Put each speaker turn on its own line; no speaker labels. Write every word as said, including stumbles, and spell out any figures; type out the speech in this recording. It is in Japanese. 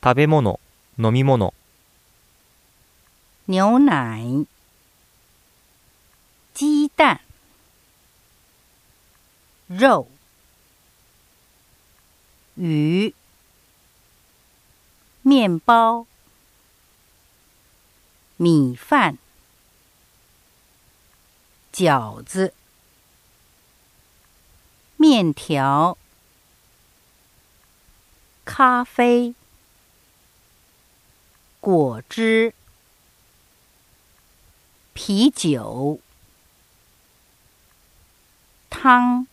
食べ物、飲み物。
牛奶、鸡蛋、肉、鱼、面包、米饭、饺子、面条、咖啡、果汁、啤酒、汤。